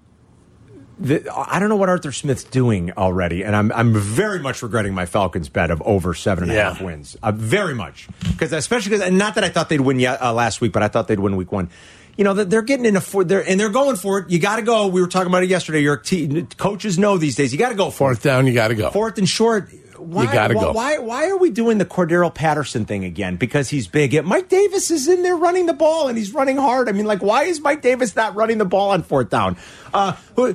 the, I don't know what Arthur Smith's doing already, and I'm I'm very much regretting my Falcons bet of over seven and a Yeah. half wins. Uh, very much, because especially because and not that I thought they'd win yet, uh, last week, but I thought they'd win week one. You know, they're getting in a four, they're, and they're going for it. You got to go. We were talking about it yesterday. Your te- coaches know these days. You got to go for Fourth it. down, you got to go. Fourth and short. Why, You gotta why, go. Why, why are we doing the Cordero Patterson thing again? Because he's big. Yeah, Mike Davis is in there running the ball, and he's running hard. I mean, like, why is Mike Davis not running the ball on fourth down? Uh, who-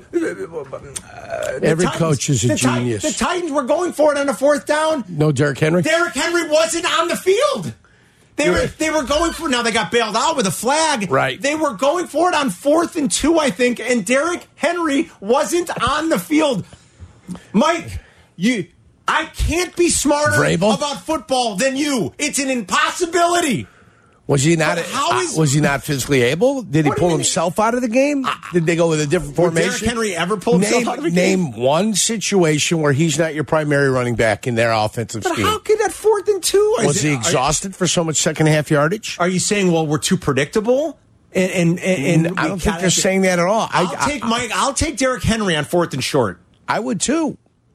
uh, Every Titans- coach is a the Ti- genius. the Titans were going for it on a fourth down. No Derrick Henry? Derrick Henry wasn't on the field. They You're were right. they were going for now they got bailed out with a flag. Right. They were going for it on fourth and two, I think, and Derrick Henry wasn't on the field. Mike, you I can't be smarter Vrabel? about football than you. It's an impossibility. Was he not? But how is- uh, was he not physically able? Did he What do pull you mean? himself out of the game? Did they go with a different Would formation? Derrick Henry ever pull himself name, out of the game? Name one situation where he's not your primary running back in their offensive But scheme. how could that fourth and two? Is Was it- he are- exhausted for so much second half yardage? Are you saying, well, we're too predictable? And and, and, and I we don't think gotta- they're saying that at all. I- I'll I- take Mike. I'll take Derrick Henry on fourth and short. I would too.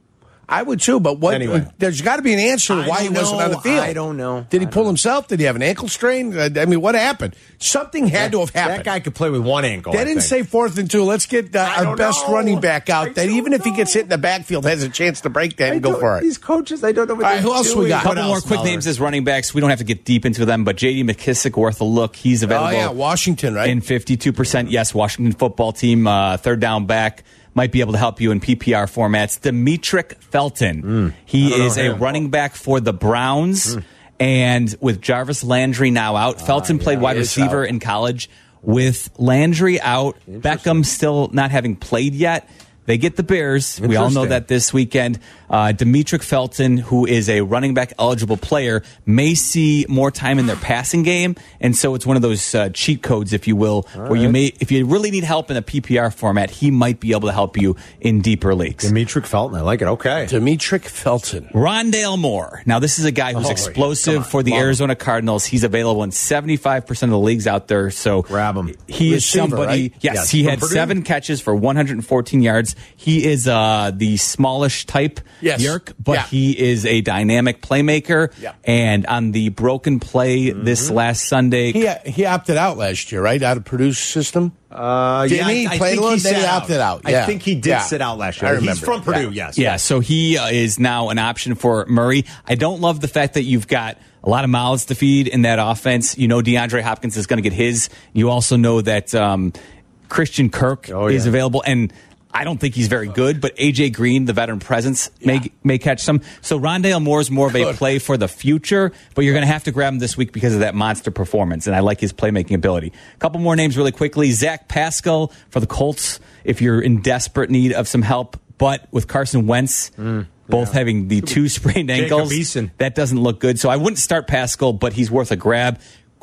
I would too, but what? Anyway. There's got to be an answer to I why he don't wasn't on the know. field. I don't know. Did he I pull don't know. himself? Did he have an ankle strain? I I mean, what happened? Something had to have happened. That guy could play with one ankle. They I didn't think. say fourth and two. Let's get uh, I our don't best know. running back I out. That don't even if he gets know. hit in the backfield, has a chance to break that I and go don't- for it. These coaches, I don't know what All right, they're who else we doing. got? A couple What more else, quick Mellor? names as running backs. We don't have to get deep into them, but J D McKissick worth a look. He's Oh available. yeah, Washington, right? In fifty-two percent, yes, Washington football team, uh, third down back, might be able to help you in P P R formats. Demetric Felton. He don't know is a him. running back for the Browns. And with Jarvis Landry now out, Felton played wide he is receiver out. in college. With Landry out, Beckham still not having played yet. They get the Bears. We all know Interesting. that this weekend. Uh, Demetric Felton, who is a running back eligible player, may see more time in their passing game, and so it's one of those uh, cheat codes, if you will, where you may, if you really need help in a P P R format, he might be able to help you in deeper leagues. Demetric Felton. I like it. Okay. Demetric Felton. Rondale Moore. Now, this is a guy who's Oh, explosive come on. for the Love him. Arizona Cardinals. He's available in seventy-five percent of the leagues out there. So Grab him. He is Receiver, somebody. right? Yes, Yes, he from had Purdue. seven catches for one hundred fourteen yards. He is uh, the smallish type Yes. Yerk, but Yeah. he is a dynamic playmaker. Yeah. And on the broken play this last Sunday, He he opted out last year, right? Out of Purdue's system. Uh, Didn't yeah, he? I, I Played think a little, he then he sat opted out. Yeah. I think he did Yeah. sit out last I year. remember He's from that. Purdue, Yeah. yes. Yeah, so he uh, is now an option for Murray. I don't love the fact that you've got a lot of mouths to feed in that offense. You know DeAndre Hopkins is going to get his. You also know that um, Christian Kirk Oh, is yeah. available, and I don't think he's very good, but A J Green, the veteran presence, may may catch some. So Rondale Moore is more of a Good. play for the future, but you're going to have to grab him this week because of that monster performance, and I like his playmaking ability. A couple more names really quickly. Zach Pascal for the Colts, if you're in desperate need of some help, but with Carson Wentz both having the two sprained Jacob ankles, Eason. that doesn't look good. So I wouldn't start Pascal, but he's worth a grab.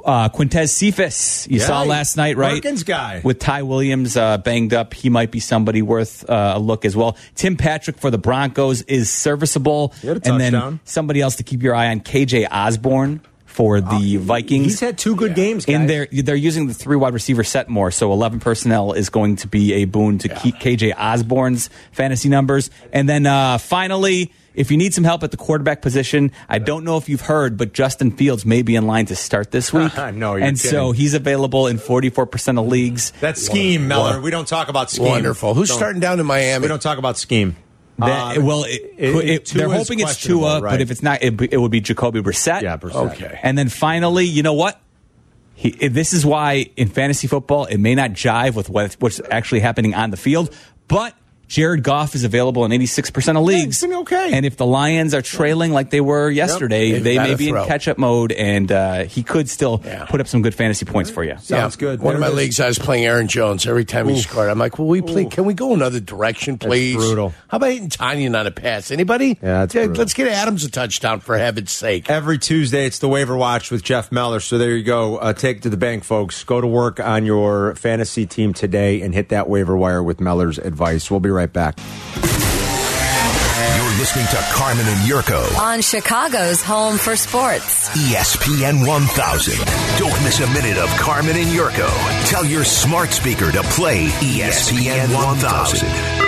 Uh, Quintez Cephas, you Yeah, saw last night, right? Perkins guy. With Ty Williams uh, banged up, he might be somebody worth uh, a look as well. Tim Patrick for the Broncos is serviceable. He had a and then touchdown. somebody else to keep your eye on, K J Osborne for the Uh, Vikings. He's had two good games, guys. In their, they're using the three wide receiver set more, so eleven personnel is going to be a boon to keep K J Osborne's fantasy numbers. And then uh, finally, if you need some help at the quarterback position, I don't know if you've heard, but Justin Fields may be in line to start this week. No, you're And kidding. so he's available in forty-four percent of leagues. That scheme, Wonderful. Miller. We don't talk about scheme. Wonderful. Who's Don't- starting down in Miami? We don't talk about scheme. That, Uh, well, it, it- it- it- they're Tua's hoping it's questionable, Tua, right. but if it's not, it, it would be Jacoby Brissett. Yeah, Brissett. Okay. And then finally, you know what? He, this is why in fantasy football, it may not jive with what, what's actually happening on the field, but Jared Goff is available in eighty-six percent of leagues. he's been okay. And if the Lions are trailing like they were yesterday, They've they gotta may be throw. in catch-up mode, and uh, he could still Yeah. put up some good fantasy points for you. Sounds good. One of There my it is. leagues, I was playing Aaron Jones every time he scored. I'm like, well, we play. Can we go another direction, please? brutal. How about hitting Tanya on a pass? Anybody? Yeah, that's Yeah, brutal. let's get Adams a touchdown for heaven's sake. Every Tuesday, it's the waiver watch with Jeff Meller. So there you go. Uh, take it to the bank, folks. Go to work on your fantasy team today and hit that waiver wire with Meller's advice. We'll be right back. You're listening to Carmen and Yurko, On Chicago's home for sports. E S P N one thousand. Don't miss a minute of Carmen and Yurko. Tell your smart speaker to play E S P N one thousand.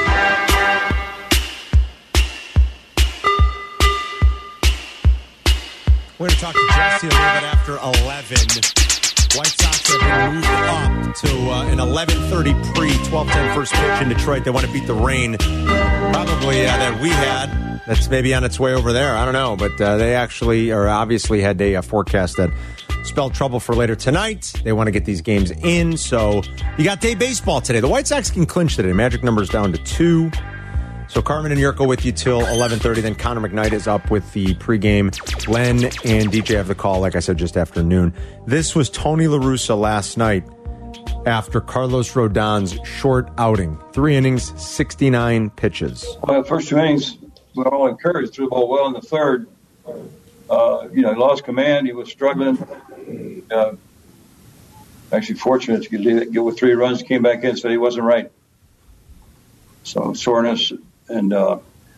We're going to talk to Jesse a little bit after eleven. White Sox have been moved up to uh, an eleven thirty pre, twelve ten first pitch in Detroit. They want to beat the rain, probably uh, that we had. That's maybe on its way over there. I don't know. But uh, they actually, or obviously, had a uh, forecast that spelled trouble for later tonight. They want to get these games in. So you got day baseball today. The White Sox can clinch today. Magic number's down to two. So Carmen and Yurko with you till eleven thirty. Then Connor McKnight is up with the pregame. Len and D J have the call, like I said, just after noon. This was Tony La Russa last night after Carlos Rodon's short outing. Three innings, sixty-nine pitches. Well, the first two innings, we were all encouraged. Threw the ball well in the third. Uh, you know, he lost command. He was struggling. Uh, actually fortunate to get, get with three runs. Came back in, said he wasn't right. So soreness. And uh,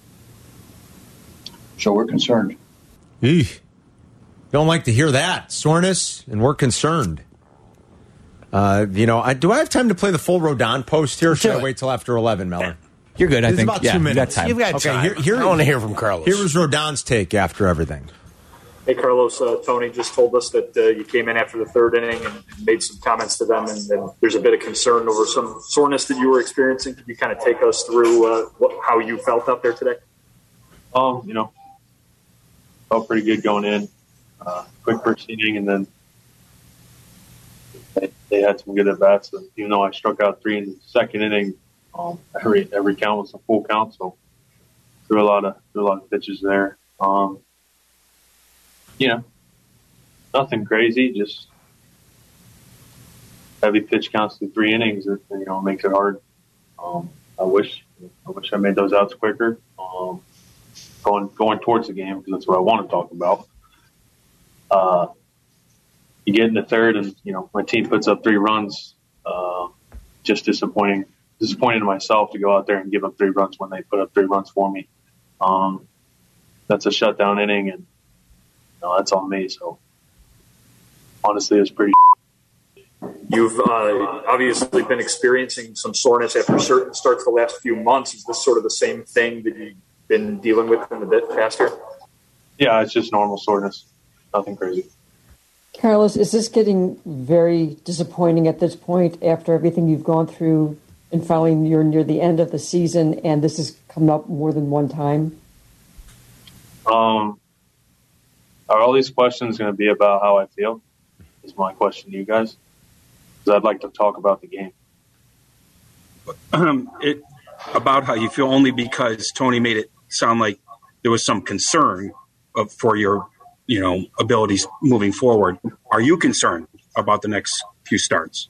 so we're concerned. Eesh. Don't like to hear that. Soreness, and we're concerned. Uh, you know, I, do I have time to play the full Rodon post here, or should I wait till after eleven, Mellor? You're good, I This think. is about Yeah, two you minutes. got time. You've got Okay, time. here, here, I want to hear from Carlos. Here was Rodon's take after everything. Hey, Carlos, uh, Tony just told us that uh, you came in after the third inning and made some comments to them, and, and there's a bit of concern over some soreness that you were experiencing. Could you kind of take us through uh, what, how you felt out there today? Um, you know, felt pretty good going in. Uh, quick first inning, and then they, they had some good at bats. And even though I struck out three in the second inning, um, every every count was a full count, so threw a lot of threw a lot of pitches there. Um, you know, nothing crazy, just heavy pitch counts through three innings. It, you know, makes it hard. Um, I wish I wish I made those outs quicker. Um, going going towards the game, because that's what I want to talk about. Uh, you get in the third, and you know my team puts up three runs. Uh, just disappointing, disappointed in myself to go out there and give up three runs when they put up three runs for me. Um, that's a shutdown inning, and you know, that's on me. So honestly, it's pretty. You've uh, obviously been experiencing some soreness after certain starts the last few months. Is this sort of the same thing that you've been dealing with in the bit past year? Yeah, it's just normal soreness. Nothing crazy. Carlos, is this getting very disappointing at this point after everything you've gone through and finally you're near the end of the season and this has come up more than one time? Um, are all these questions going to be about how I feel? Is my question to you guys. Because I'd like to talk about the game. Um, it about how you feel only because Tony made it sound like there was some concern of, for your, you know, abilities moving forward. Are you concerned about the next few starts?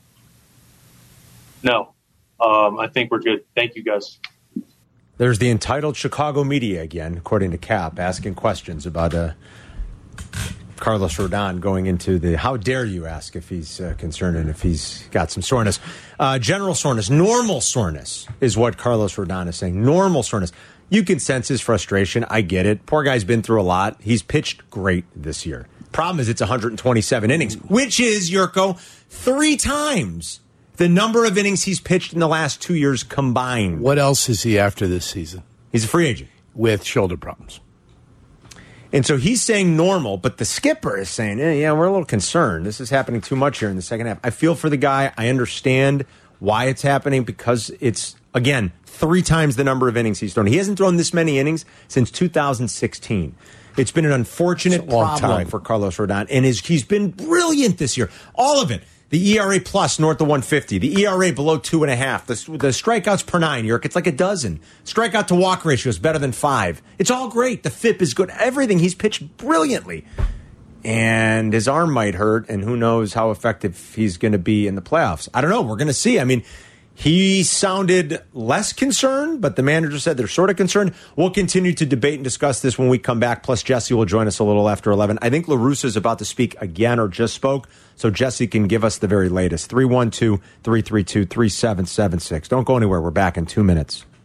No, um, I think we're good. Thank you, guys. There's the entitled Chicago media again, according to Cap, asking questions about uh, Carlos Rodon going into the, how dare you ask if he's uh, concerned and if he's got some soreness. Uh, general soreness, normal soreness is what Carlos Rodon is saying. Normal soreness. You can sense his frustration. I get it. Poor guy's been through a lot. He's pitched great this year. Problem is it's one hundred twenty-seven innings, which is, Yurko, three times the number of innings he's pitched in the last two years combined. What else is he after this season? He's a free agent. With shoulder problems. And so he's saying normal, but the skipper is saying, eh, yeah, we're a little concerned. This is happening too much here in the second half. I feel for the guy. I understand why it's happening because it's, again, three times the number of innings he's thrown. He hasn't thrown this many innings since two thousand sixteen. It's been an unfortunate problem time. for Carlos Rodon, and his, he's been brilliant this year. All of it. The E R A plus north of one fifty. The E R A below two and a half. The, the strikeouts per nine, Yerk, it's like a dozen. Strikeout to walk ratio is better than five. It's all great. The F I P is good. Everything. He's pitched brilliantly. And his arm might hurt, and who knows how effective he's going to be in the playoffs. I don't know. We're going to see. I mean, he sounded less concerned, but the manager said they're sort of concerned. We'll continue to debate and discuss this when we come back. Plus, Jesse will join us a little after eleven. I think La Russa is about to speak again or just spoke, so Jesse can give us the very latest. three one two, three three two, three seven seven six. Don't go anywhere. We're back in two minutes.